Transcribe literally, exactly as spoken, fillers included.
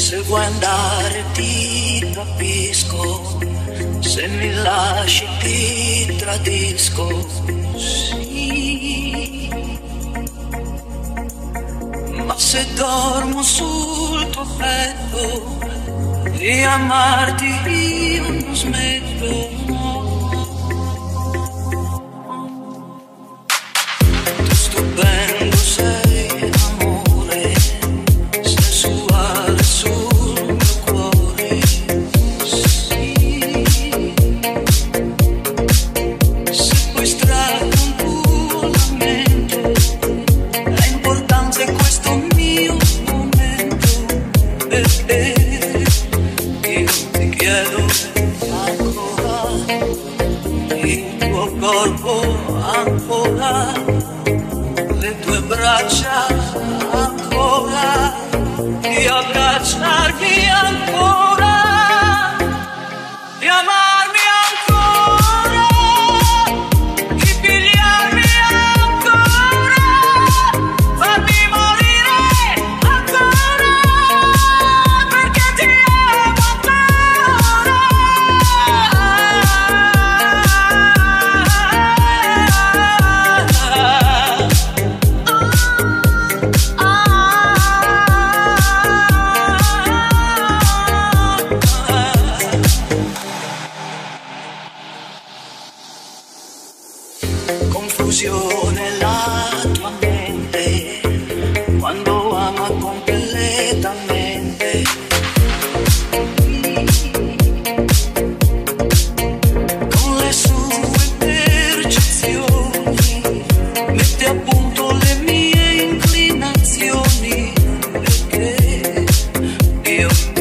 Se vuoi andare ti capisco, se mi lasci ti tradisco, sì. Ma se dormo sul tuo petto, di amarti io non smetto, no. Tu stupendo sei, amore, sensuale sul mio cuore, sì. Se puoi strada un tuo lamento, l'importanza è questo mio momento, perché io ti chiedo ancora, il tuo corpo ancora, le tue braccia ancora, di abbracciarmi ancora, di amarmi ancora, di pigliarmi ancora, farmi morire ancora, perché ti amo ancora. Confusione la tua mente, quando ama completamente, con le sue percezioni, mette a punto le mie inclinazioni, perché io